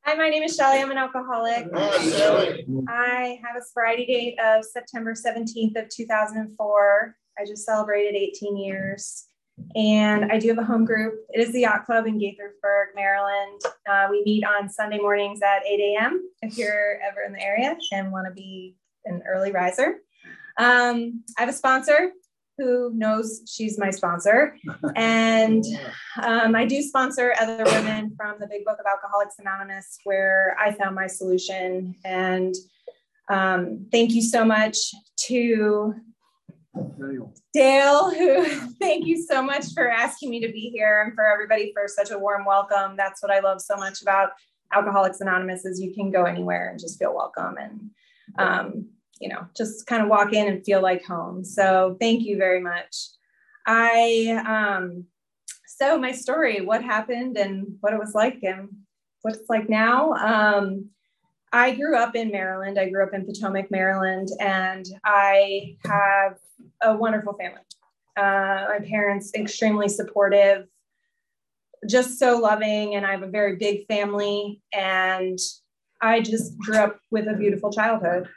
Hi, my name is Shelly. I'm an alcoholic. Hi, Shelly. I have a sobriety date of September 17th of 2004. I just celebrated 18 years. And I do have a home group. It is the Yacht Club in Gaithersburg, Maryland. We meet on Sunday mornings at 8 a.m. if you're ever in the area and want to be an early riser. I have a sponsor who knows she's my sponsor. And I do sponsor other women from the Big Book of Alcoholics Anonymous, where I found my solution. And thank you so much to Dale, who thank you so much for asking me to be here, and for everybody for such a warm welcome. That's what I love so much about Alcoholics Anonymous is you can go anywhere and just feel welcome and just kind of walk in and feel like home. So thank you very much. So my story, what happened and what it was like and what it's like now. I grew up in Maryland. I grew up in Potomac, Maryland, and I have a wonderful family. My parents, extremely supportive, just so loving. And I have a very big family, and I just grew up with a beautiful childhood.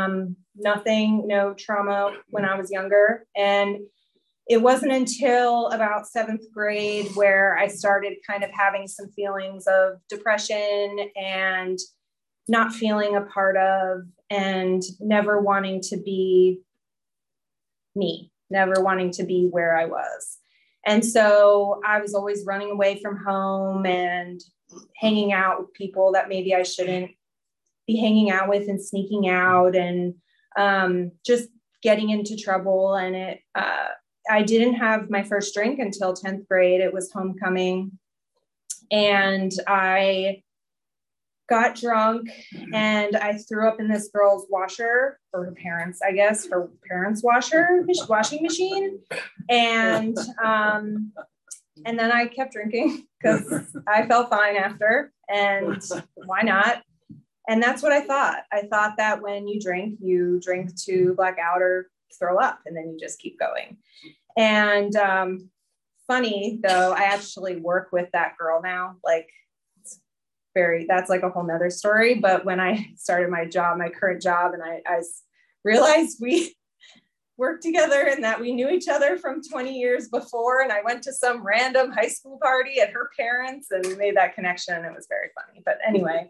No trauma when I was younger. And it wasn't until about 7th grade where I started kind of having some feelings of depression and not feeling a part of, and never wanting to be me, never wanting to be where I was. And so I was always running away from home and hanging out with people that maybe I shouldn't be hanging out with, and sneaking out, and just getting into trouble. And I didn't have my first drink until 10th grade. It was homecoming, and I got drunk and I threw up in this girl's washer, or her parents, I guess, her parents' washing machine. And then I kept drinking because I felt fine after, and why not? And that's what I thought. I thought that when you drink to black out or throw up, and then you just keep going. And funny though, I actually work with that girl now. That's like a whole nother story. But when I started my current job, and I realized we worked together and that we knew each other from 20 years before. And I went to some random high school party at her parents and made that connection. It was very funny. But anyway,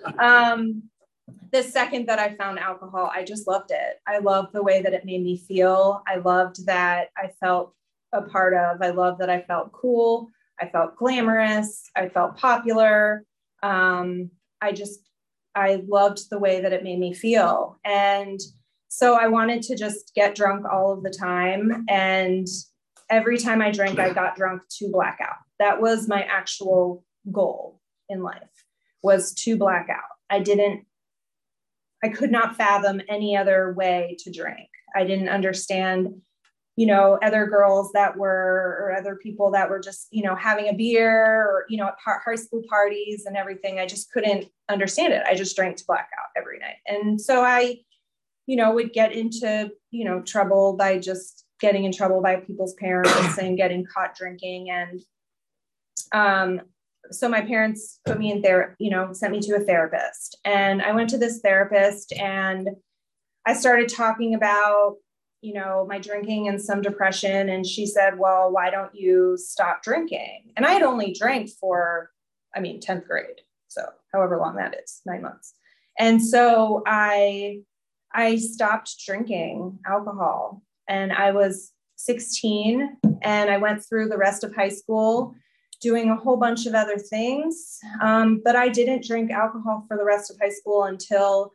the second that I found alcohol, I just loved it. I loved the way that it made me feel. I loved that I felt a part of. I loved that I felt cool. I felt glamorous. I felt popular. I loved the way that it made me feel. And so I wanted to just get drunk all of the time. And every time I drank, I got drunk to black out. That was my actual goal in life, was to black out. I could not fathom any other way to drink. I didn't understand, other girls or other people that were just, having a beer or, at high school parties and everything. I just couldn't understand it. I just drank to black out every night. And so I, would get into, trouble by just getting in trouble by people's parents and getting caught drinking. And so my parents put me in sent me to a therapist. And I went to this therapist and I started talking about, my drinking and some depression. And she said, well, why don't you stop drinking? And I had only drank for, 10th grade. So however long that is, 9 months. And so I stopped drinking alcohol, and I was 16, and I went through the rest of high school doing a whole bunch of other things. But I didn't drink alcohol for the rest of high school until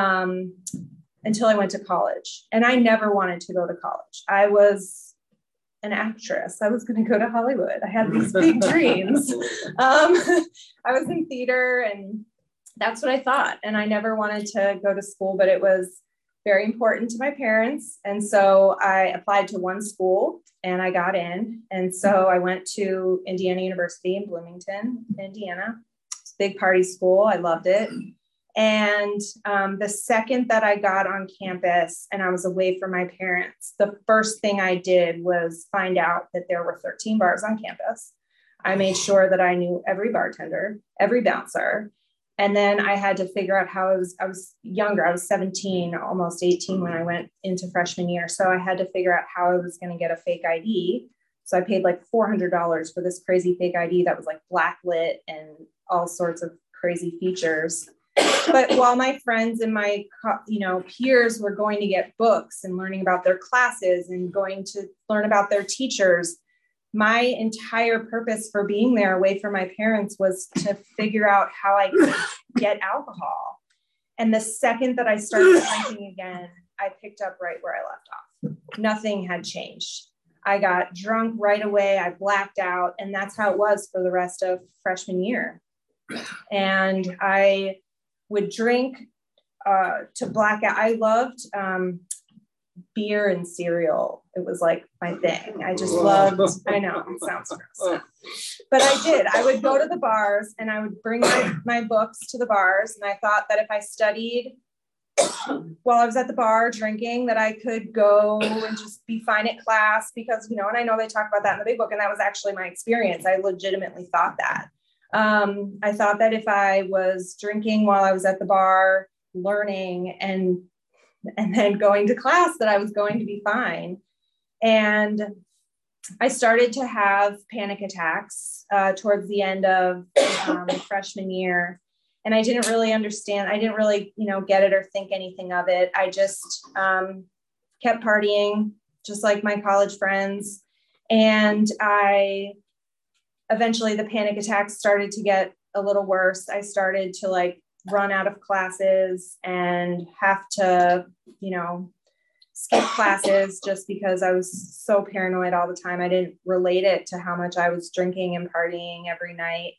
I went to college. And I never wanted to go to college. I was an actress. I was going to go to Hollywood. I had these big dreams. I was in theater, and that's what I thought. And I never wanted to go to school, but it was very important to my parents. And so I applied to one school and I got in. And so I went to Indiana University in Bloomington, Indiana. It's a big party school. I loved it. And the second that I got on campus and I was away from my parents, the first thing I did was find out that there were 13 bars on campus. I made sure that I knew every bartender, every bouncer, And then I had to figure out how I was younger. I was 17, almost 18 when I went into freshman year. So I had to figure out how I was going to get a fake ID. So I paid like $400 for this crazy fake ID that was like blacklit and all sorts of crazy features. But while my friends and my, peers were going to get books and learning about their classes and going to learn about their teachers, my entire purpose for being there away from my parents was to figure out how I could get alcohol. And the second that I started drinking again, I picked up right where I left off. Nothing had changed. I got drunk right away. I blacked out. And that's how it was for the rest of freshman year. And I would drink to black out. I loved beer and cereal. It was like my thing. I just loved, I know it sounds gross, but I did. I would go to the bars and I would bring my books to the bars. And I thought that if I studied while I was at the bar drinking, that I could go and just be fine at class because, and I know they talk about that in the big book, and that was actually my experience. I legitimately thought that. I thought that if I was drinking while I was at the bar, learning and then going to class, that I was going to be fine. And I started to have panic attacks towards the end of freshman year. And I didn't really understand. I didn't really, get it or think anything of it. I just kept partying, just like my college friends. And eventually the panic attacks started to get a little worse. I started to run out of classes and have to, skip classes just because I was so paranoid all the time. I didn't relate it to how much I was drinking and partying every night.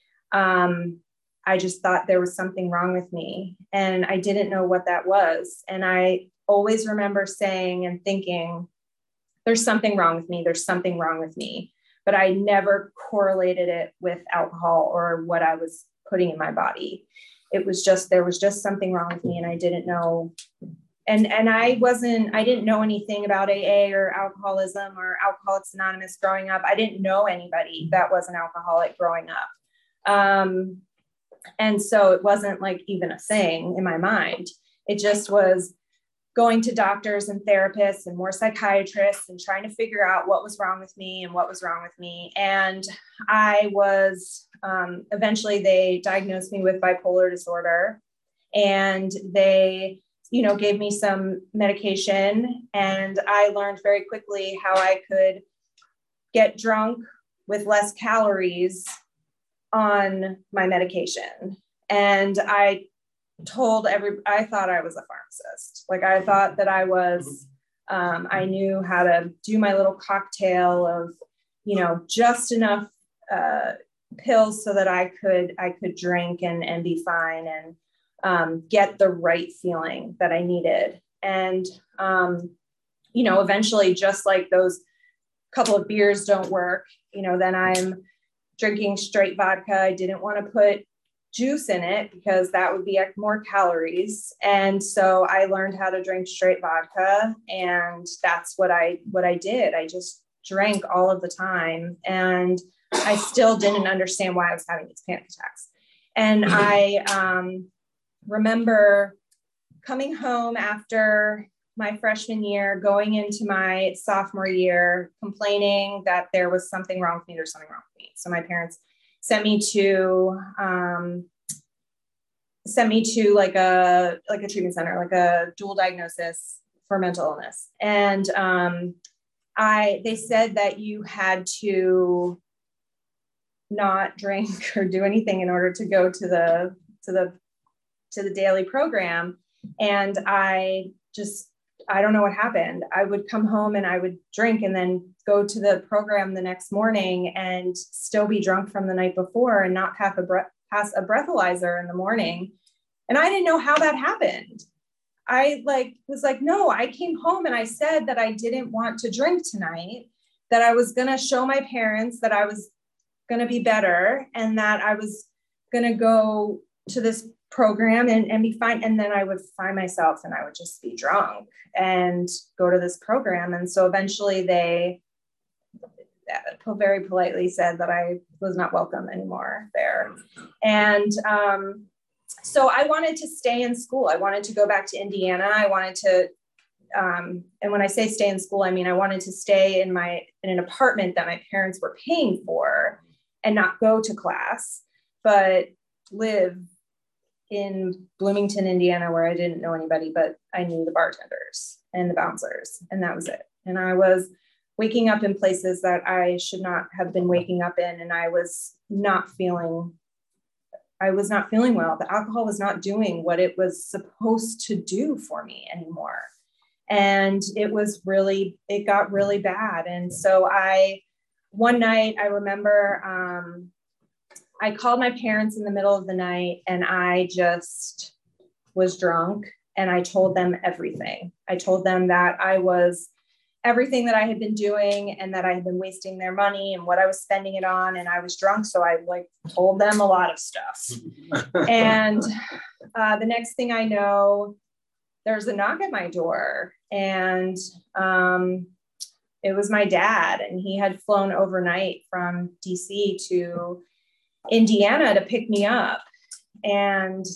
I just thought there was something wrong with me, and I didn't know what that was. And I always remember saying and thinking, there's something wrong with me. There's something wrong with me. But I never correlated it with alcohol or what I was putting in my body. It was just, there was just something wrong with me, and I didn't know. And I didn't know anything about AA or alcoholism or Alcoholics Anonymous growing up. I didn't know anybody that was an alcoholic growing up. And so it wasn't even a thing in my mind. It just was going to doctors and therapists and more psychiatrists and trying to figure out what was wrong with me and what was wrong with me. And I was, eventually they diagnosed me with bipolar disorder, and they, gave me some medication, and I learned very quickly how I could get drunk with less calories on my medication. And I thought I was a pharmacist. I thought that I was, I knew how to do my little cocktail of, just enough pills so that I could drink and be fine and get the right feeling that I needed. And, eventually, just like those couple of beers don't work, then I'm drinking straight vodka. I didn't want to put juice in it because that would be more calories. And so I learned how to drink straight vodka, and that's what I did. I just drank all of the time, and I still didn't understand why I was having these panic attacks. And I remember coming home after my freshman year, going into my sophomore year, complaining that there was something wrong with me. There's something wrong with me. So my parents sent me to a treatment center, a dual diagnosis for mental illness. And they said that you had to not drink or do anything in order to go to the daily program. And I don't know what happened. I would come home and I would drink and then go to the program the next morning and still be drunk from the night before and not pass a breathalyzer in the morning. And I didn't know how that happened. I was like, no, I came home and I said that I didn't want to drink tonight, that I was going to show my parents that I was going to be better and that I was going to go to this program and be fine. And then I would find myself and I would just be drunk and go to this program. And so eventually they very politely said that I was not welcome anymore there. And So I wanted to stay in school. I wanted to go back to Indiana. I wanted to, and when I say stay in school, I mean, I wanted to stay in an apartment that my parents were paying for and not go to class, but live in Bloomington, Indiana, where I didn't know anybody, but I knew the bartenders and the bouncers, and that was it. And I was waking up in places that I should not have been waking up in. And I was not feeling well. The alcohol was not doing what it was supposed to do for me anymore. And it got really bad. And so one night I remember, I called my parents in the middle of the night, and I just was drunk, and I told them everything. I told them that I was everything that I had been doing and that I had been wasting their money and what I was spending it on. And I was drunk. So I told them a lot of stuff. And the next thing I know, there's a knock at my door, and it was my dad, and he had flown overnight from DC to Indiana to pick me up. And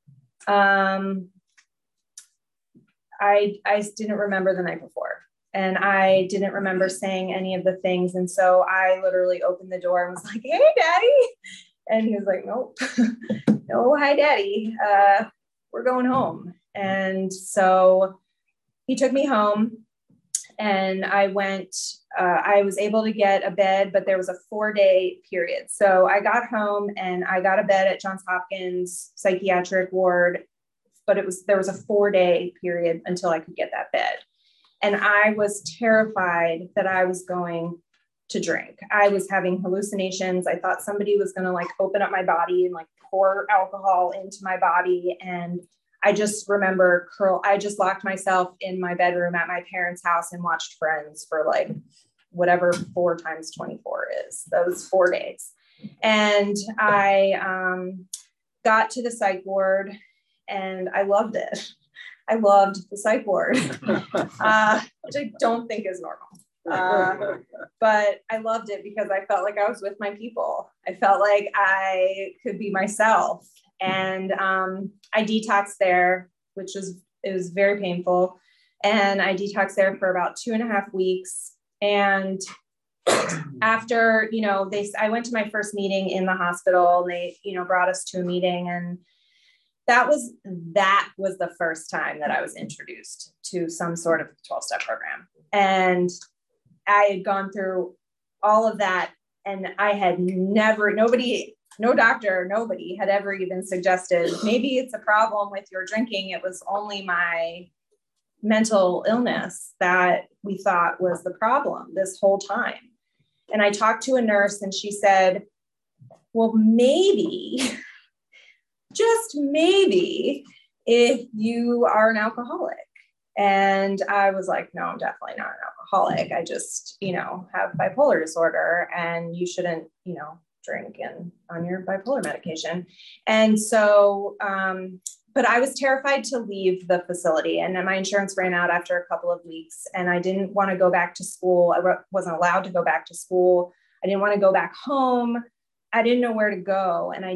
I didn't remember the night before. And I didn't remember saying any of the things. And so I literally opened the door and was like, "Hey, Daddy." And he was like, "Nope." "No, hi, Daddy. We're going home." And so he took me home, and I was able to get a bed, but there was a 4-day period. So I got home and I got a bed at Johns Hopkins psychiatric ward, but there was a 4-day period until I could get that bed. And I was terrified that I was going to drink. I was having hallucinations. I thought somebody was going to open up my body and pour alcohol into my body. And I just remember I just locked myself in my bedroom at my parents' house and watched Friends for whatever 4 times 24 is, those 4 days. And I got to the psych ward, and I loved it. I loved the psych ward, which I don't think is normal. But I loved it because I felt like I was with my people. I felt like I could be myself. And I detoxed there, it was very painful. And I detoxed there for about 2.5 weeks. And after, I went to my first meeting in the hospital, and they, brought us to a meeting, and that was the first time that I was introduced to some sort of 12-step program. And I had gone through all of that, and I had no doctor, nobody had ever even suggested, maybe it's a problem with your drinking. It was only my mental illness that we thought was the problem this whole time. And I talked to a nurse, and she said, "Well, maybe, just maybe, if you are an alcoholic." And I was like, "No, I'm definitely not an alcoholic. I just, have bipolar disorder, and you shouldn't, drink on your bipolar medication." And so, but I was terrified to leave the facility, and then my insurance ran out after a couple of weeks, and I didn't want to go back to school. I wasn't allowed to go back to school. I didn't want to go back home. I didn't know where to go. And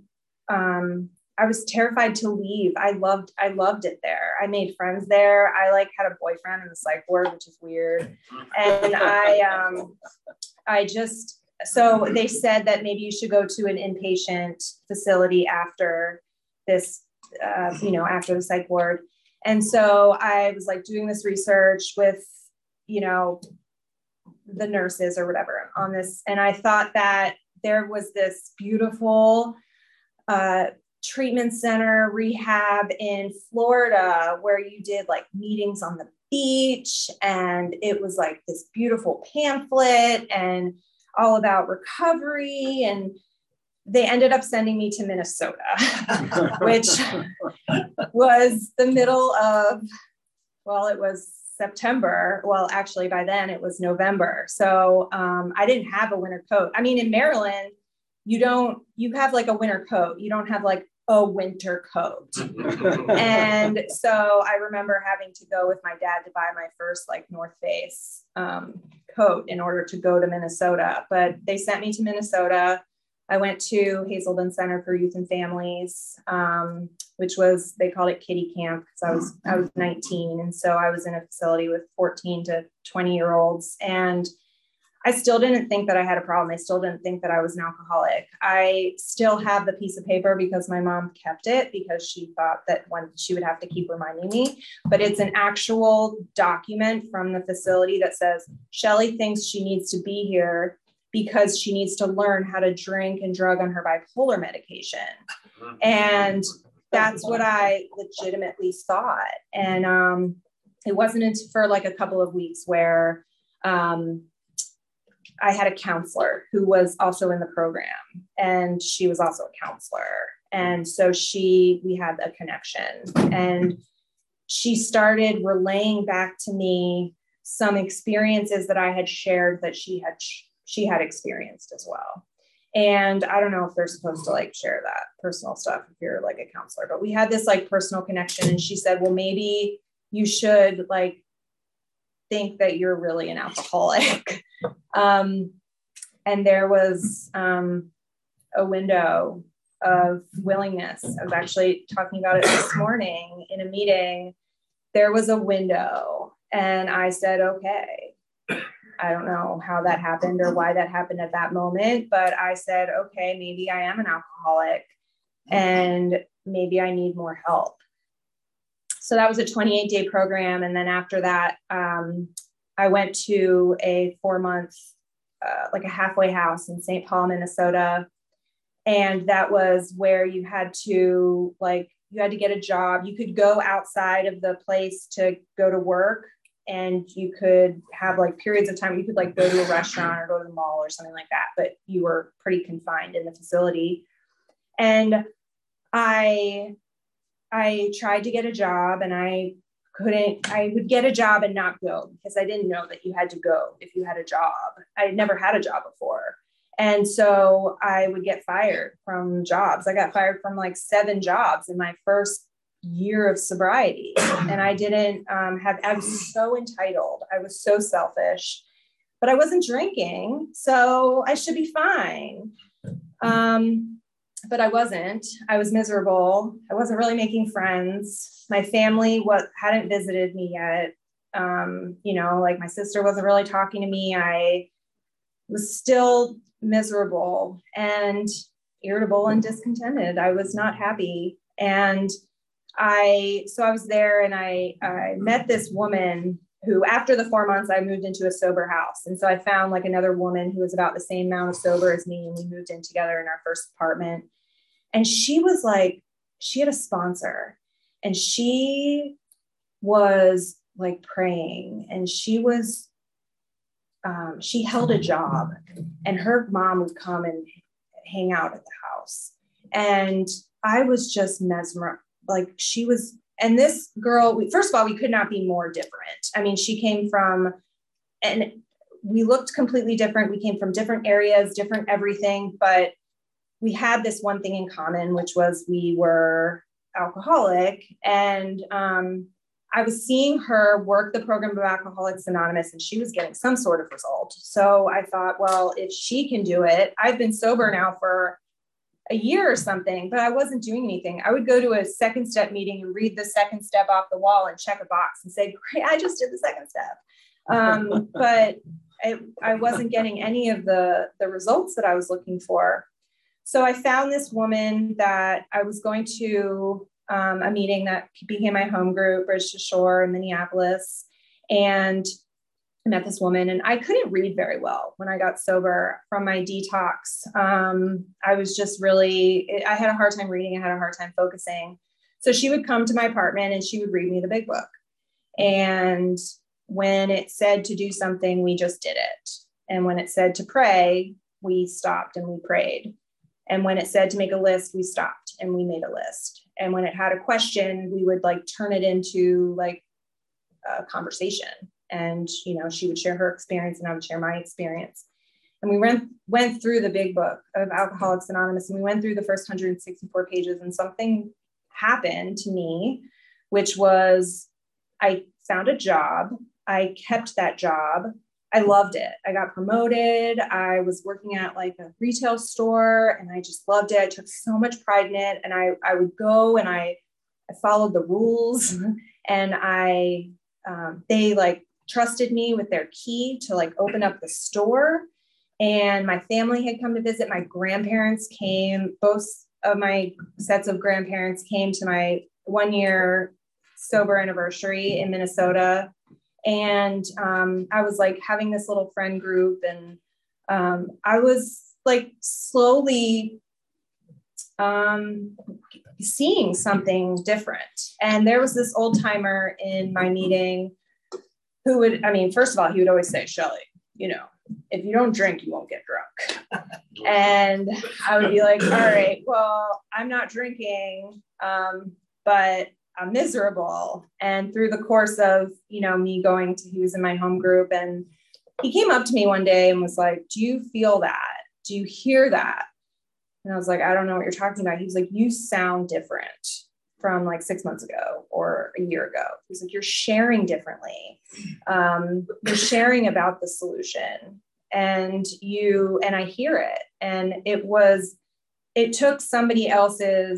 I was terrified to leave. I loved it there. I made friends there. I had a boyfriend in the psych ward, which is weird. And so they said that maybe you should go to an inpatient facility after this, after the psych ward. And so I was doing this research with, the nurses or whatever on this. And I thought that there was this beautiful, treatment center rehab in Florida where you did meetings on the beach, and it was this beautiful pamphlet and all about recovery. And they ended up sending me to Minnesota, which was the middle of, it was September. Well, actually by then it was November. So I didn't have a winter coat. I mean, in Maryland, you have a winter coat. You don't have a winter coat. And so I remember having to go with my dad to buy my first North Face coat in order to go to Minnesota. But they sent me to Minnesota. I went to Hazelden Center for Youth and Families, which was, they called it kiddie camp because I was 19. And so I was in a facility with 14 to 20-year-olds. And I still didn't think that I had a problem. I still didn't think that I was an alcoholic. I still have the piece of paper because my mom kept it because she thought that she would have to keep reminding me. But it's an actual document from the facility that says, Shelly thinks she needs to be here because she needs to learn how to drink and drug on her bipolar medication. And that's what I legitimately thought. And it wasn't for like a couple of weeks where I had a counselor who was also in the program, and she was also a counselor. And so we had a connection, and she started relaying back to me some experiences that I had shared that she had experienced as well. And I don't know if they're supposed to like share that personal stuff if you're like a counselor, but we had this like personal connection. And she said, well, maybe you should like think that you're really an alcoholic. And there was a window of willingness. I was actually talking about it this morning in a meeting. There was a window, and I said, okay. I don't know how that happened or why that happened at that moment, but I said, okay, maybe I am an alcoholic and maybe I need more help. So that was a 28-day program. And then after that, I went to a 4-month, like a halfway house in St. Paul, Minnesota. And that was where you had to get a job. You could go outside of the place to go to work, and you could have like periods of time. You could like go to a restaurant or go to the mall or something like that, but you were pretty confined in the facility. And I tried to get a job, and I would get a job and not go because I didn't know that you had to go if you had a job. I had never had a job before. And so I would get fired from jobs. I got fired from like 7 jobs in my first year of sobriety. And I didn't I was so entitled. I was so selfish, but I wasn't drinking. So I should be fine. But I wasn't. I was miserable. I wasn't really making friends. My family hadn't visited me yet. Like my sister wasn't really talking to me. I was still miserable and irritable and discontented. I was not happy. And I was there, and I met this woman who, after the 4 months, I moved into a sober house. And so I found like another woman who was about the same amount of sober as me. And we moved in together in our first apartment. And she was like, she had a sponsor, and she was like praying, and she held a job, and her mom would come and hang out at the house. And I was just mesmerized. Like she was, and this girl, first of all, we could not be more different. I mean, she came from, and we looked completely different. We came from different areas, different everything, but we had this one thing in common, which was we were alcoholic. And I was seeing her work the program of Alcoholics Anonymous, and she was getting some sort of result. So I thought, well, if she can do it, I've been sober now for a year or something, but I wasn't doing anything. I would go to a second step meeting and read the second step off the wall and check a box and say, great, I just did the second step. But I wasn't getting any of the results that I was looking for. So I found this woman that I was going to a meeting that became my home group, Bridge to Shore in Minneapolis. And I met this woman, and I couldn't read very well when I got sober from my detox. I was just I had a hard time reading. I had a hard time focusing. So she would come to my apartment and she would read me the big book. And when it said to do something, we just did it. And when it said to pray, we stopped and we prayed. And when it said to make a list, we stopped and we made a list. And when it had a question, we would like turn it into like a conversation. And, she would share her experience and I would share my experience. And we went through the big book of Alcoholics Anonymous, and we went through the first 164 pages, and something happened to me, which was I found a job. I kept that job. I loved it. I got promoted. I was working at like a retail store and I just loved it. I took so much pride in it. And I would go and I followed the rules and they like trusted me with their key to like open up the store. And my family had come to visit. My grandparents came, both of my sets of grandparents came to my 1 year sober anniversary in Minnesota. And I was like having this little friend group and I was like slowly seeing something different. And there was this old timer in my meeting who would, I mean, first of all, he would always say, Shelly, you know, if you don't drink, you won't get drunk. And I would be like, all right, well, I'm not drinking, but I'm miserable. And through the course of, you know, me going to, he was in my home group and he came up to me one day and was like, do you feel that? Do you hear that? And I was like, I don't know what you're talking about. He was like, you sound different from like 6 months ago or a year ago. He's like, you're sharing differently. You're sharing about the solution and I hear it. And it took somebody else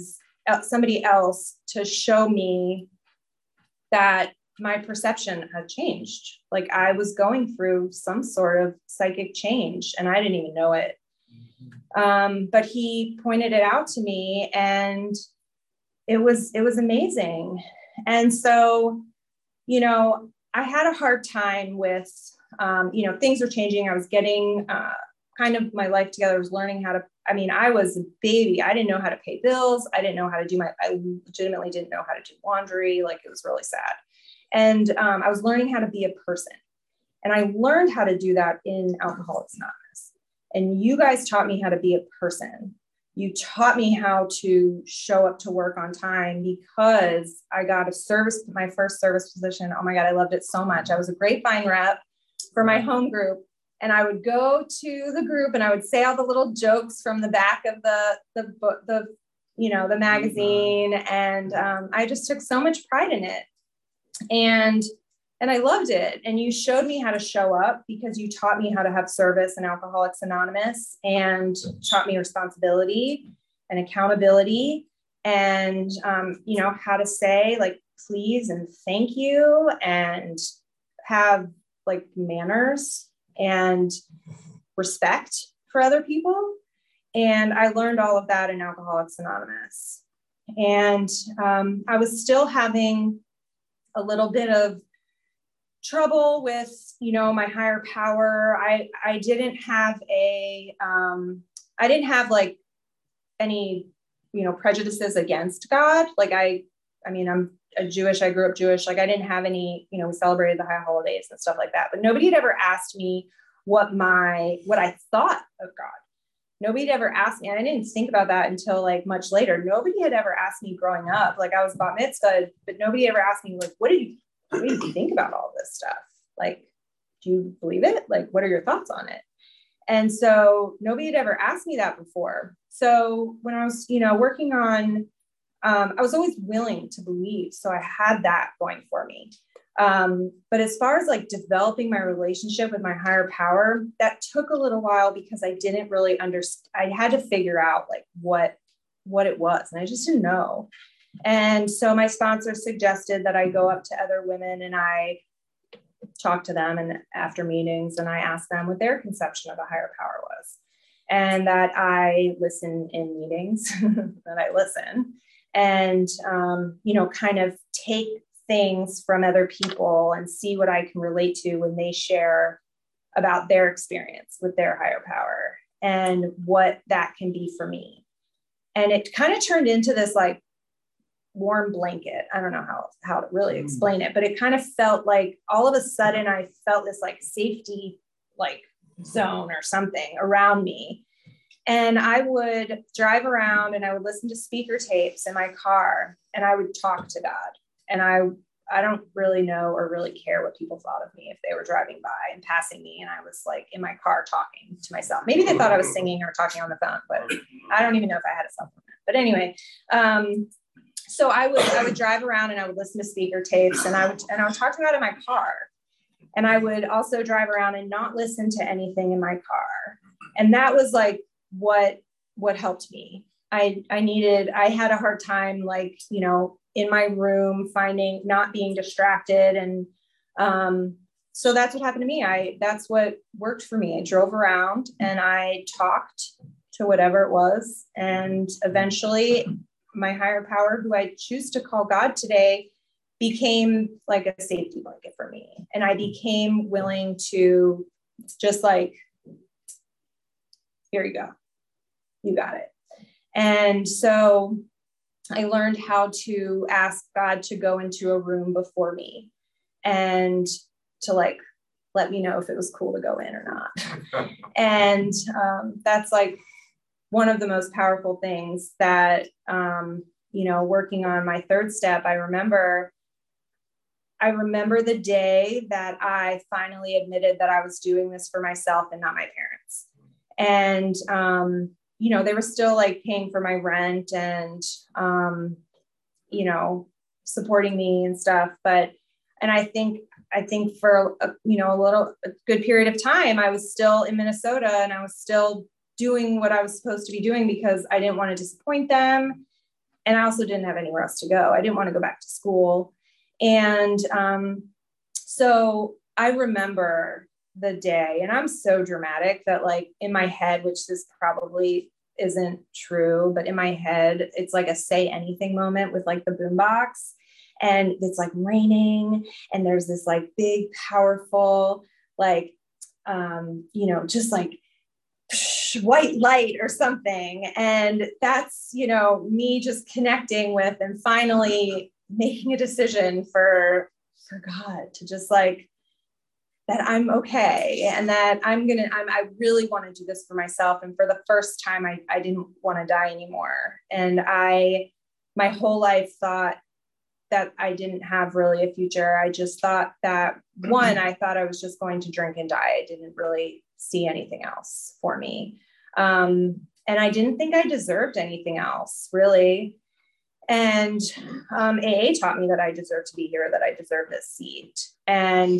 to show me that my perception had changed. Like I was going through some sort of psychic change and I didn't even know it. But he pointed it out to me and it was amazing. And so, you know, I had a hard time with, you know, things were changing. I was getting kind of my life together. I was learning how to, I mean, I was a baby. I didn't know how to pay bills. I didn't know how to do I legitimately didn't know how to do laundry. Like it was really sad. And I was learning how to be a person. And I learned how to do that in Alcoholics Anonymous. And you guys taught me how to be a person. You taught me how to show up to work on time because I got my first service position. Oh my God, I loved it so much. I was a grapevine rep for my home group. And I would go to the group and I would say all the little jokes from the back of the you know, the magazine. And I just took so much pride in it. And I loved it. And you showed me how to show up because you taught me how to have service in Alcoholics Anonymous and taught me responsibility and accountability and, you know, how to say like, please and thank you and have like manners and respect for other people. And I learned all of that in Alcoholics Anonymous. And I was still having a little bit of trouble with, you know, my higher power. I didn't have like any, you know, prejudices against God. Like I mean, I'm Jewish. I grew up Jewish. Like I didn't have any, you know, we celebrated the high holidays and stuff like that, but nobody had ever asked me what I thought of God. Nobody had ever asked me. And I didn't think about that until like much later. Nobody had ever asked me growing up. Like I was bat mitzvah, but nobody ever asked me like, what did you think about all this stuff? Like, do you believe it? Like, what are your thoughts on it? And so nobody had ever asked me that before. So when I was, you know, working on, I was always willing to believe. So I had that going for me. But as far as like developing my relationship with my higher power, that took a little while because I didn't really understand. I had to figure out like what it was. And I just didn't know. And so my sponsor suggested that I go up to other women and I talk to them and after meetings and I ask them what their conception of a higher power was and that I listen in meetings, that I listen and, you know, kind of take things from other people and see what I can relate to when they share about their experience with their higher power and what that can be for me. And it kind of turned into this like warm blanket. I don't know how to really explain it, but it kind of felt like all of a sudden I felt this like safety like zone or something around me. And I would drive around and I would listen to speaker tapes in my car and I would talk to God. And I don't really know or really care what people thought of me if they were driving by and passing me. And I was like in my car talking to myself. Maybe they thought I was singing or talking on the phone, but I don't even know if I had a supplement. But anyway, so I would drive around and I would listen to speaker tapes and I would talk to God in my car. And I would also drive around and not listen to anything in my car. And that was like what helped me. I had a hard time, like, you know, in my room, not being distracted. And so that's what happened to me. That's what worked for me. I drove around and I talked to whatever it was. And eventually my higher power, who I choose to call God today, became like a safety blanket for me. And I became willing to just like, here you go. You got it. And so I learned how to ask God to go into a room before me and to like, let me know if it was cool to go in or not. And that's like one of the most powerful things that, you know, working on my third step, I remember the day that I finally admitted that I was doing this for myself and not my parents. And, you know, they were still like paying for my rent and, you know, supporting me and stuff. And I think for a good period of time, I was still in Minnesota and I was still doing what I was supposed to be doing because I didn't want to disappoint them. And I also didn't have anywhere else to go. I didn't want to go back to school. And so I remember the day, and I'm so dramatic that like in my head, which this probably isn't true, but in my head, it's like a say anything moment with like the boombox, and it's like raining and there's this like big, powerful, like, you know, just like white light or something. And that's, you know, me just connecting with and finally making a decision for God to just like, that I'm okay. And that I really want to do this for myself. And for the first time, I didn't want to die anymore. And my whole life thought that I didn't have really a future. I just thought that I thought I was just going to drink and die. I didn't really see anything else for me. And I didn't think I deserved anything else really. And AA taught me that I deserve to be here, that I deserve this seat. And,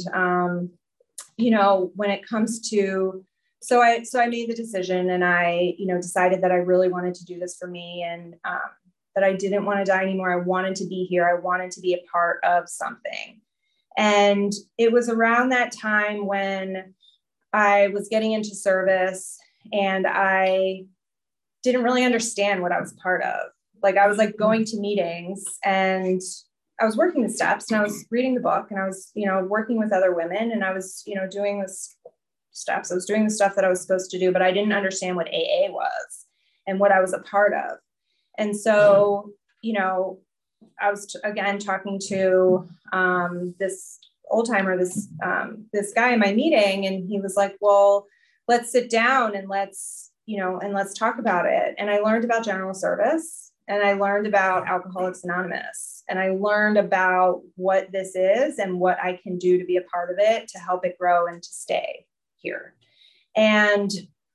you know, when it comes to, so I made the decision and I, you know, decided that I really wanted to do this for me and that I didn't want to die anymore. I wanted to be here. I wanted to be a part of something. And it was around that time when I was getting into service and I didn't really understand what I was part of. Like I was like going to meetings and I was working the steps and I was reading the book and I was, you know, working with other women and I was, you know, doing this steps. I was doing the stuff that I was supposed to do, but I didn't understand what AA was and what I was a part of. And so, you know, I was again talking to this old timer, this guy in my meeting, and he was like, well, let's sit down and let's talk about it. And I learned about general service and I learned about Alcoholics Anonymous and I learned about what this is and what I can do to be a part of it to help it grow and to stay here. And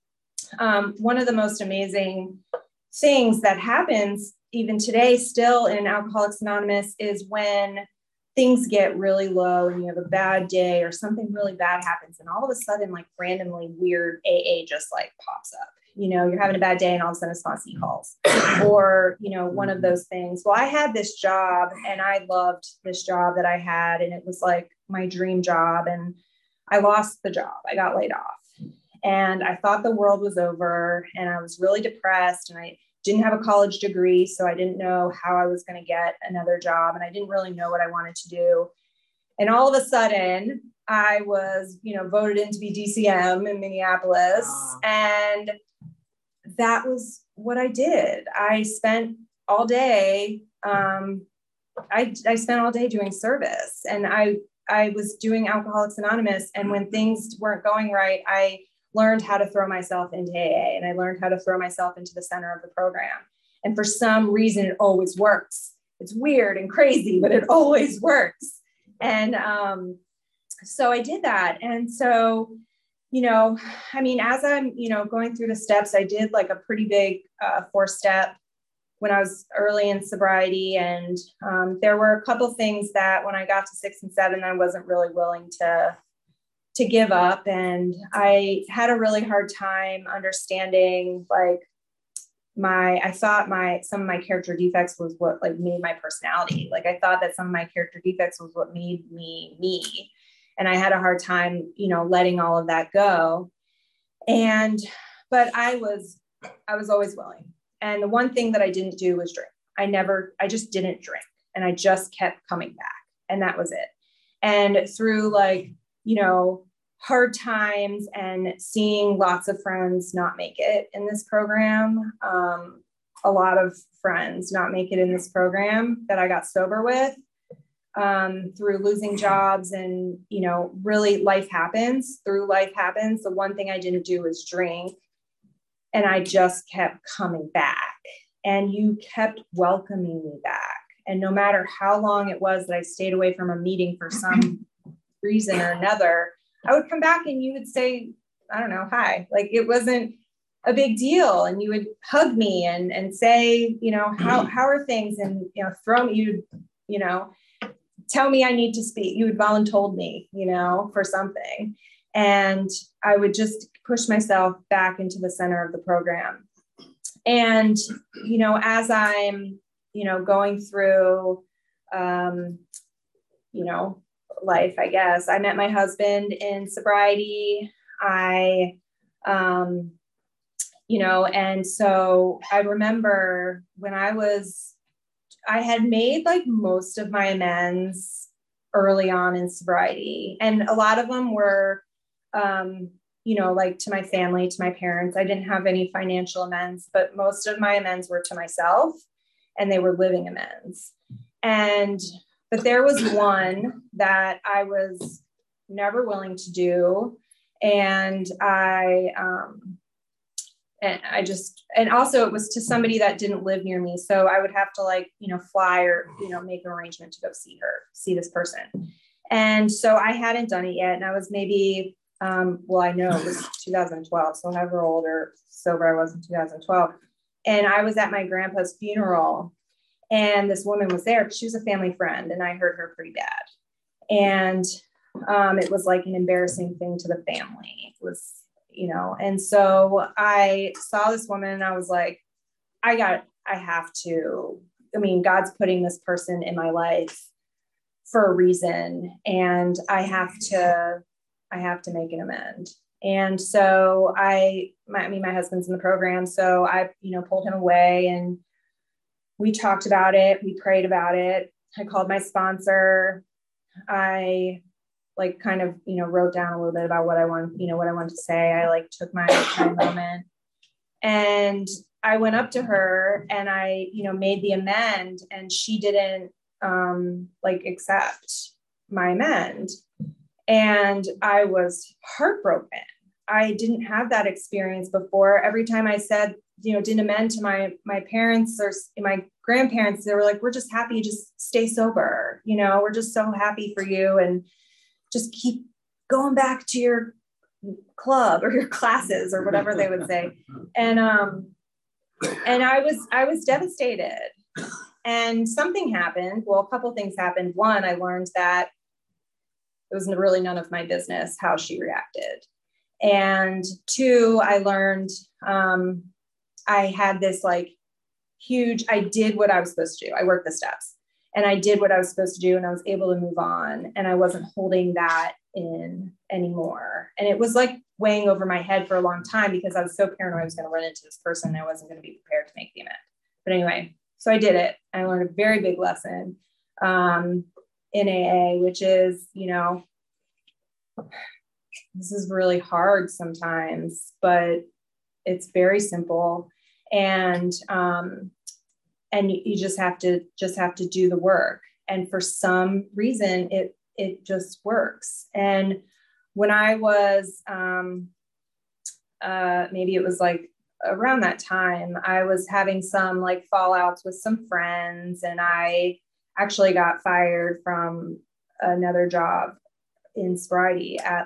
one of the most amazing things that happens even today still in Alcoholics Anonymous is when things get really low and you have a bad day or something really bad happens and all of a sudden like randomly weird AA just like pops up. You know, you're having a bad day and all of a sudden a sponsee calls or, you know, one of those things. Well, I had this job and I loved this job that I had and it was like my dream job and I lost the job. I got laid off and I thought the world was over and I was really depressed and I didn't have a college degree. So I didn't know how I was going to get another job and I didn't really know what I wanted to do. And all of a sudden I was, you know, voted in to be DCM in Minneapolis. And that was what I did. I spent all day, I spent all day doing service and I was doing Alcoholics Anonymous. And when things weren't going right, I learned how to throw myself into AA and I learned how to throw myself into the center of the program. And for some reason, it always works. It's weird and crazy, but it always works. And so I did that. And so, you know, I mean, as I'm, you know, going through the steps, I did like a pretty big 4-step when I was early in sobriety. And there were a couple things that when I got to 6 and 7, I wasn't really willing to to give up. And I had a really hard time understanding, like, I thought some of my character defects was what like made my personality. Like I thought that some of my character defects was what made me me. And I had a hard time, letting all of that go. But I was always willing. And the one thing that I didn't do was drink. I just didn't drink, and I just kept coming back, and that was it. And through hard times and seeing lots of friends not make it in this program, a lot of friends not make it in this program that I got sober with, through losing jobs and, really life happens. Through life happens. The one thing I didn't do was drink, and I just kept coming back, and you kept welcoming me back. And no matter how long it was that I stayed away from a meeting for some reason or another, I would come back and you would say, I don't know, hi. Like it wasn't a big deal. And you would hug me and say, how are things? And, tell me I need to speak. You would voluntold me, for something. And I would just push myself back into the center of the program. And, as I'm, going through, life, I guess, I met my husband in sobriety. And so I remember when I had made like most of my amends early on in sobriety. And a lot of them were, like to my family, to my parents. I didn't have any financial amends, but most of my amends were to myself, and they were living amends. But there was one that I was never willing to do. And also it was to somebody that didn't live near me. So I would have to fly or, make an arrangement to go see this person. And so I hadn't done it yet. And I was maybe, I know it was 2012. So however old or sober I was in 2012. And I was at my grandpa's funeral, and this woman was there. She was a family friend, and I hurt her pretty bad. And it was like an embarrassing thing to the family. It was, and so I saw this woman, and I was like, I have to, God's putting this person in my life for a reason, and I have to make an amend. And so my husband's in the program. So I, pulled him away, and we talked about it. We prayed about it. I called my sponsor. I wrote down a little bit about what I wanted to say. I took my moment, and I went up to her, and I, made the amend, and she didn't accept my amend. And I was heartbroken. I didn't have that experience before. Every time I said, didn't amend to my parents or my grandparents, they were like, we're just happy, just stay sober. We're just so happy for you. And just keep going back to your club or your classes or whatever they would say. And I was devastated. And something happened. Well, a couple of things happened. One, I learned that it was really none of my business how she reacted. And two, I learned I had this huge, I did what I was supposed to do. I worked the steps, and I did what I was supposed to do, and I was able to move on, and I wasn't holding that in anymore. And it was weighing over my head for a long time because I was so paranoid I was going to run into this person, and I wasn't going to be prepared to make the amend. But anyway, so I did it. I learned a very big lesson in AA, which is, this is really hard sometimes, but it's very simple. And you just have to do the work. And for some reason, it just works. And when I was, maybe it was around that time, I was having some fallouts with some friends, and I actually got fired from another job in sobriety at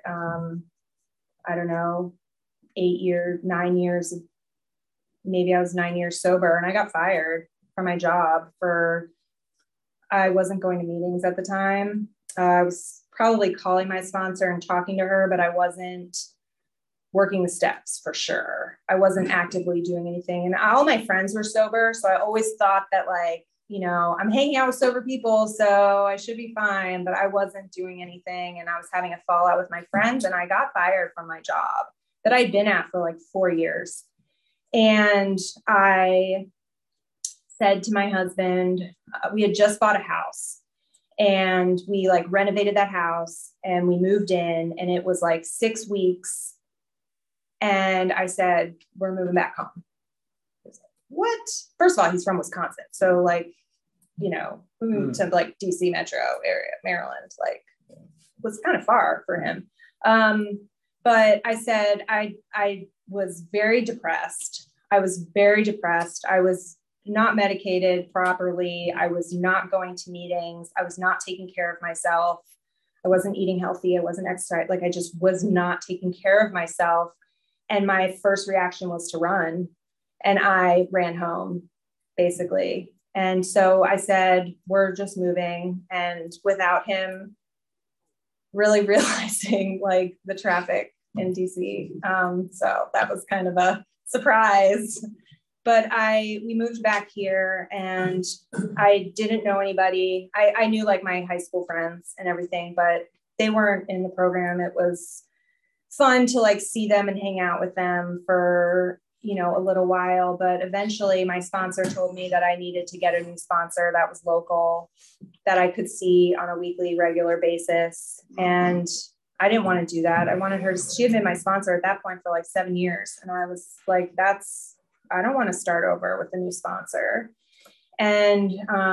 I don't know, 9 years, maybe I was 9 years sober, and I got fired from my job I wasn't going to meetings at the time. I was probably calling my sponsor and talking to her, but I wasn't working the steps for sure. I wasn't actively doing anything. And all my friends were sober. So I always thought that like, you know, I'm hanging out with sober people, so I should be fine, but I wasn't doing anything. And I was having a fallout with my friends, and I got fired from my job that I'd been at for like 4 years. And I said to my husband, we had just bought a house, and we like renovated that house, and we moved in, and it was like 6 weeks. And I said, we're moving back home. What? First of all, he's from Wisconsin. So like, you know, we moved to like DC metro area, Maryland, like was kind of far for him. But I said, I was very depressed. I was not medicated properly. I was not going to meetings. I was not taking care of myself. I wasn't eating healthy. I wasn't exercising. Like I just was not taking care of myself. And my first reaction was to run. And I ran home, basically. And so I said, we're just moving. And without him really realizing like the traffic in DC. So that was kind of a surprise. But we moved back here, and I didn't know anybody. I knew like my high school friends and everything, but they weren't in the program. It was fun to like see them and hang out with them for, you know, a little while. But eventually my sponsor told me that I needed to get a new sponsor that was local, that I could see on a weekly, regular basis. And I didn't want to do that. I wanted her to, she had been my sponsor at that point for like 7 years. And I was like, I don't want to start over with a new sponsor. And,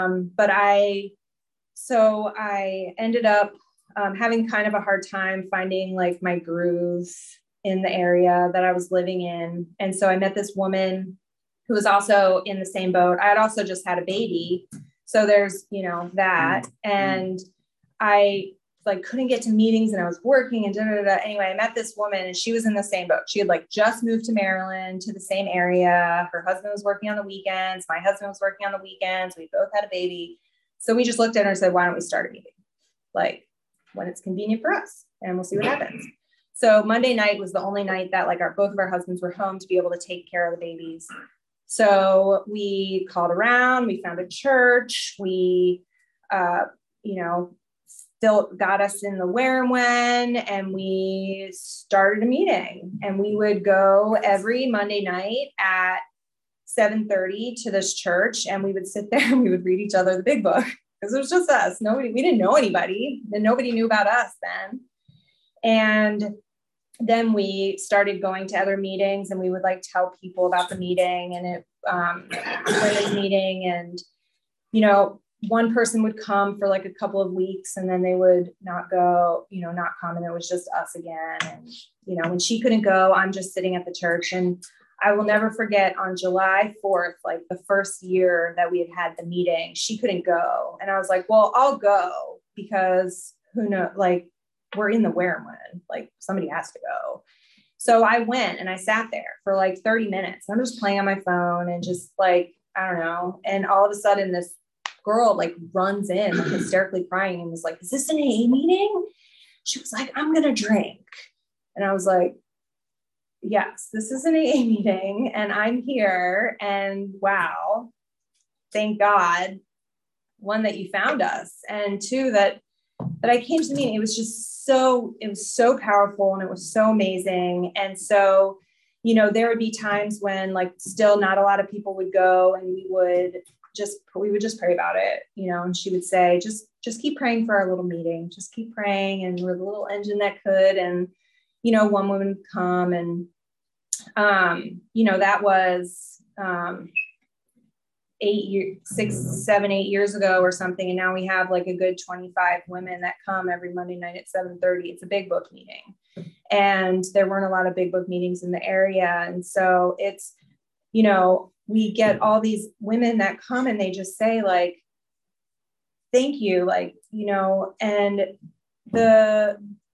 so I ended up having kind of a hard time finding like my groove in the area that I was living in. And so I met this woman who was also in the same boat. I had also just had a baby. So there's, you know, that. And I like couldn't get to meetings, and I was working and Anyway, I met this woman, and she was in the same boat. She had like just moved to Maryland, to the same area. Her husband was working on the weekends. My husband was working on the weekends. We both had a baby. So we just looked at her and said, why don't we start a meeting? Like when it's convenient for us, and we'll see what happens. So Monday night was the only night that like both of our husbands were home to be able to take care of the babies. So we called around, we found a church, we, you know, still got us in the where and when, and we started a meeting, and we would go every Monday night at 7:30 to this church, and we would sit there and we would read each other the big book, because it was just us. We didn't know anybody, and nobody knew about us then. And then we started going to other meetings, and we would like tell people about the meeting and women's meeting. And, you know, one person would come for like a couple of weeks, and then they would not go, you know, not come. And it was just us again. And, you know, when she couldn't go, I'm just sitting at the church. And I will never forget, on July 4th, like the first year that we had the meeting, she couldn't go. And I was like, well, I'll go, because who knows, like we're in the where and when, like somebody has to go. So I went, and I sat there for like 30 minutes. I'm just playing on my phone and just like, I don't know. And all of a sudden this girl like runs in like hysterically crying and was like, is this an AA meeting? She was like, I'm going to drink. And I was like, yes, this is an AA meeting, and I'm here. And wow, thank God, one, that you found us, and two, that I came to the meeting. It was so powerful, and it was so amazing. And so, you know, there would be times when like still not a lot of people would go, and we would just pray about it, you know, and she would say, just keep praying for our little meeting, just keep praying. And we're the little engine that could. And, you know, one woman would come, and, you know, that was, 7, 8 years ago or something. And now we have like a good 25 women that come every Monday night at 7:30. It's a big book meeting. And there weren't a lot of big book meetings in the area. And so it's, you know, we get all these women that come, and they just say like, thank you. Like, you know, and the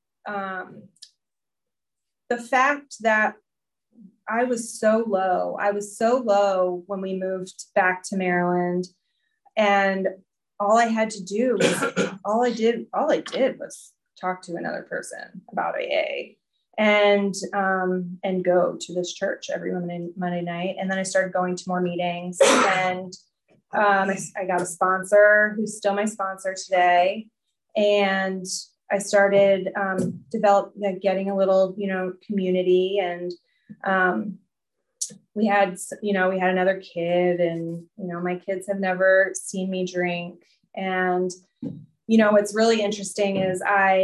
fact that I was so low when we moved back to Maryland, and all I had to do was, all I did was talk to another person about AA and go to this church every Monday night. And then I started going to more meetings, and I got a sponsor who's still my sponsor today. And I started getting a little, community, and we had another kid, and, my kids have never seen me drink. And, what's really interesting is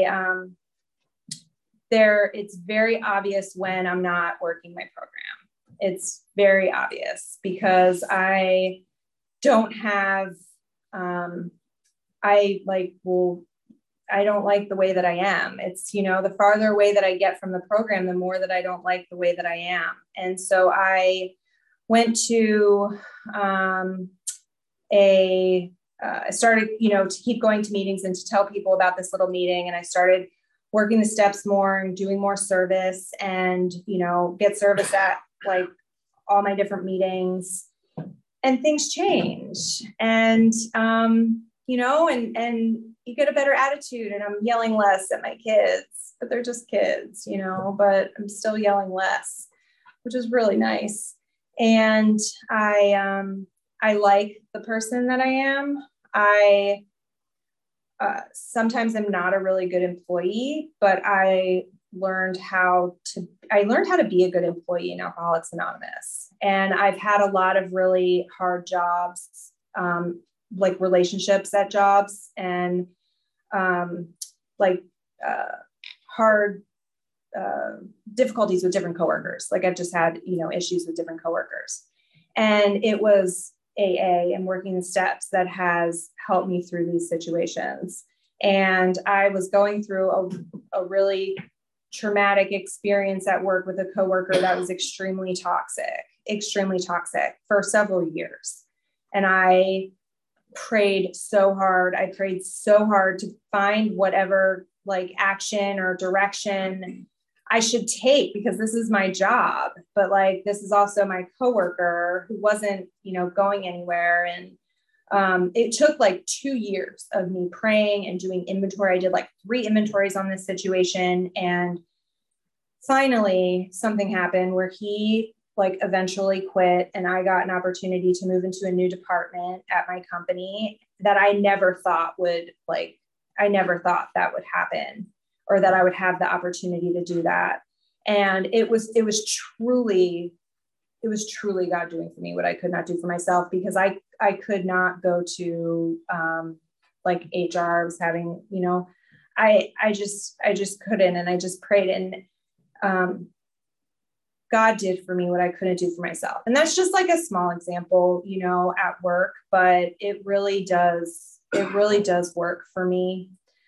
it's very obvious when I'm not working my program. It's very obvious because I don't have, I don't like the way that I am. It's, the farther away that I get from the program, the more that I don't like the way that I am. And so I went to I started, to keep going to meetings and to tell people about this little meeting. And I started working the steps more and doing more service and, get service at like all my different meetings, and things change. And, and you get a better attitude, and I'm yelling less at my kids, but they're just kids, but I'm still yelling less, which is really nice. And I like the person that I am. I sometimes I'm not a really good employee, but I learned how to be a good employee in Alcoholics Anonymous. And I've had a lot of really hard jobs, like relationships at jobs, and hard difficulties with different coworkers. Like I've just had, issues with different coworkers, and it was AA and working the steps that has helped me through these situations. And I was going through a really traumatic experience at work with a coworker that was extremely toxic for several years. And I prayed so hard. I prayed so hard to find whatever like action or direction I should take, because this is my job, but like, this is also my coworker who wasn't, going anywhere. And it took like 2 years of me praying and doing inventory. I did like 3 inventories on this situation. And finally something happened where he like eventually quit, and I got an opportunity to move into a new department at my company that I never thought that would happen, or that I would have the opportunity to do that. And it was truly God doing for me what I could not do for myself, because I could not go to like HR. I was having, I just couldn't. And I just prayed, and God did for me what I couldn't do for myself. And that's just like a small example, at work, but it really does work for me.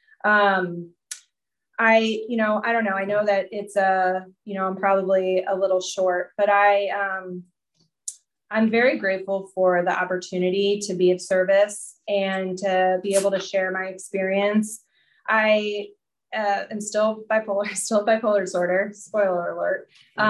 I don't know. I know that it's I'm probably a little short, but I'm very grateful for the opportunity to be of service and to be able to share my experience. I am still bipolar disorder, spoiler alert.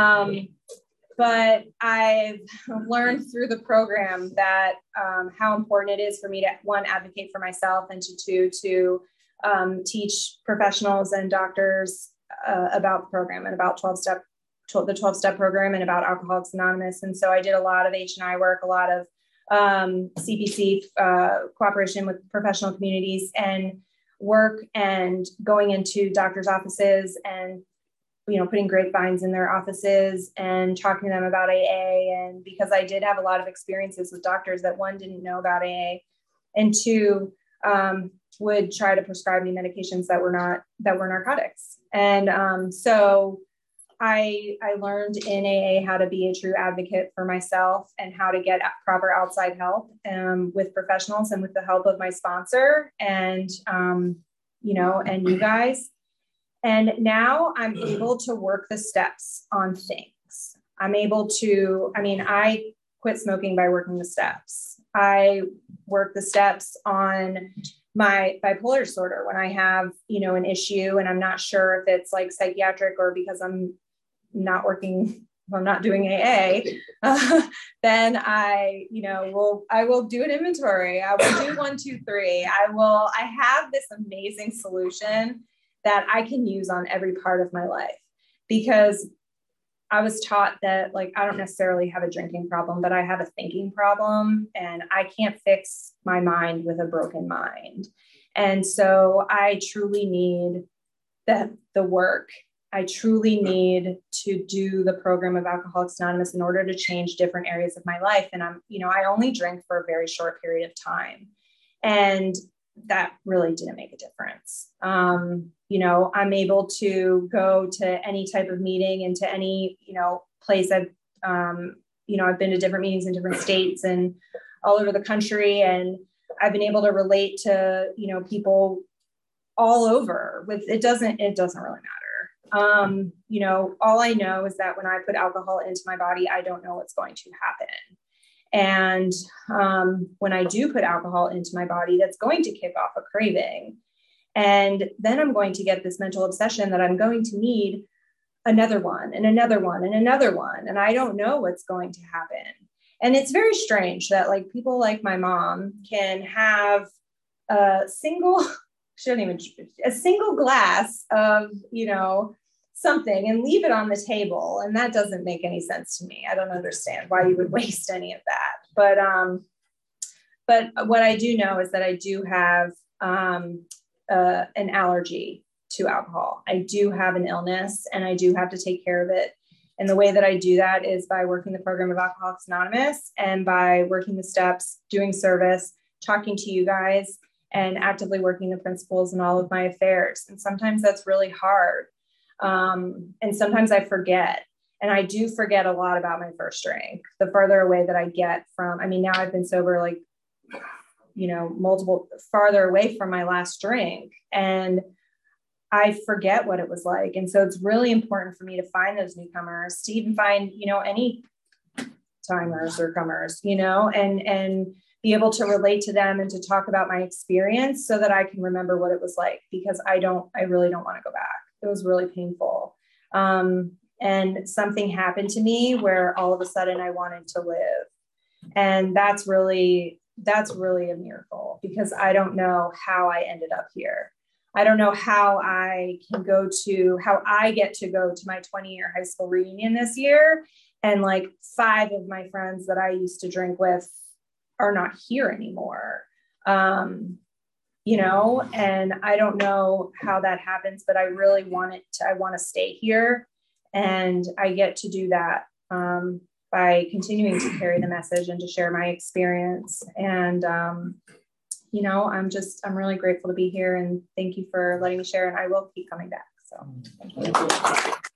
But I've learned through the program that how important it is for me to, 1, advocate for myself, and to 2, to teach professionals and doctors about the program and about the 12-step program and about Alcoholics Anonymous. And so I did a lot of H&I work, a lot of CPC cooperation with professional communities, and work, and going into doctors' offices and, putting grapevines in their offices and talking to them about AA. And because I did have a lot of experiences with doctors that, 1, didn't know about AA, and 2, would try to prescribe me medications that were narcotics. And so I learned in AA how to be a true advocate for myself, and how to get proper outside help with professionals, and with the help of my sponsor and, and you guys. And now I'm able to work the steps on things. I quit smoking by working the steps. I work the steps on my bipolar disorder when I have, an issue and I'm not sure if it's like psychiatric or because I'm not doing AA, then I will do an inventory. I will do 1, 2, 3. I have this amazing solution that I can use on every part of my life, because I was taught that, like, I don't necessarily have a drinking problem, but I have a thinking problem, and I can't fix my mind with a broken mind. And so I truly need the work. I truly need to do the program of Alcoholics Anonymous in order to change different areas of my life. And I only drank for a very short period of time, and that really didn't make a difference. I'm able to go to any type of meeting and to any, place. I've been to different meetings in different states and all over the country. And I've been able to relate to, people all over with, it doesn't really matter. All I know is that when I put alcohol into my body, I don't know what's going to happen. And when I do put alcohol into my body, that's going to kick off a craving. And then I'm going to get this mental obsession that I'm going to need another one and another one and another one. And I don't know what's going to happen. And it's very strange that, like, people like my mom can have a single glass of, something and leave it on the table. And that doesn't make any sense to me. I don't understand why you would waste any of that. But what I do know is that I do have an allergy to alcohol. I do have an illness, and I do have to take care of it. And the way that I do that is by working the program of Alcoholics Anonymous, and by working the steps, doing service, talking to you guys, and actively working the principles in all of my affairs. And sometimes that's really hard. And sometimes I forget, and I do forget a lot about my first drink. The farther away that I get from, now I've been sober, farther away from my last drink, and I forget what it was like. And so it's really important for me to find those newcomers, to even find, any timers or comers, and be able to relate to them and to talk about my experience so that I can remember what it was like, because I really don't want to go back. It was really painful. And something happened to me where all of a sudden I wanted to live. And that's really a miracle, because I don't know how I ended up here. I don't know how I get to go to my 20-year high school reunion this year. And like 5 of my friends that I used to drink with are not here anymore. And I don't know how that happens, but I really want to stay here. And I get to do that by continuing to carry the message and to share my experience. And, I'm really grateful to be here, and thank you for letting me share, and I will keep coming back. So thank you.